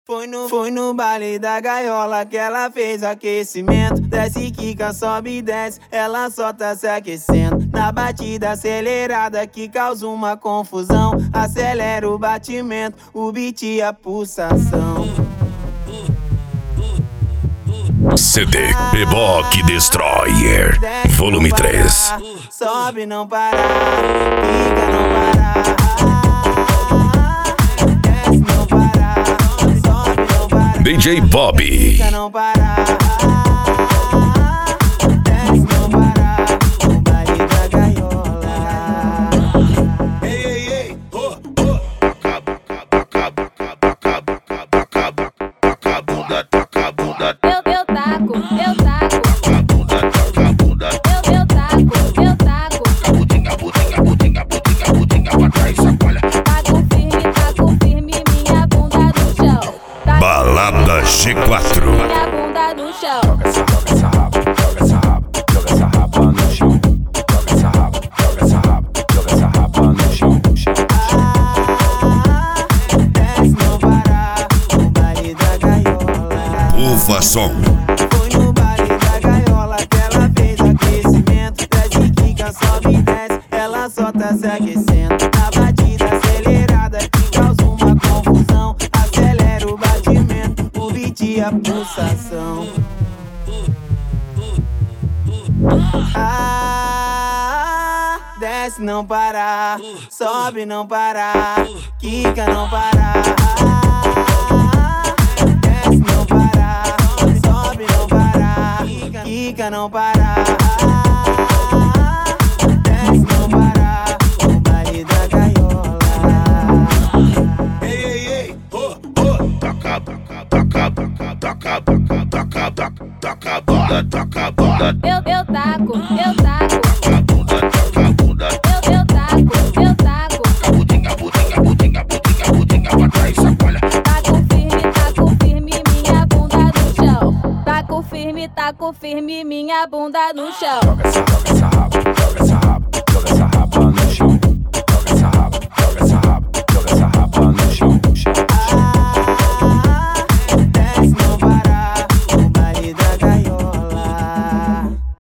Foi no baile da gaiola que ela fez aquecimento. Desce, quica, sobe e desce, ela só tá se aquecendo. Na batida acelerada que causa uma confusão. Acelera o batimento, o beat e a pulsação. CD Beboque Destroyer, volume 3. Sobe, não parar, quica, não parar. Desce, não parar, sobe, não parar. DJ Bobby. Quica, não parar. Desce, não parar. O baile da gaiola. Ei, ei, ei, Balada G4. Minha bunda no chão. joga essa raba, joga essa raba, joga essa raba no chão. Joga essa raba, joga essa raba, joga essa raba no chão. Desce, não parar. O baile da gaiola. Ufa som. Foi no baile da gaiola que ela fez aquecimento. Desce, quica, sobe e desce, ela só tá se aquecendo. Na batida acelerada que causa uma confusão. Acelera o batimento, o beat e a pulsação. Desce, não parar, sobe, não parar, quica, não parar. Desce, não parar, sobe, não parar, quica, não parar. Desce, não parar, o baile da gaiola. Ei, ei, ei, Eu taco. Eu taco. Taco firme, minha bunda no chão. Taco firme, minha bunda no chão. joga essa raba.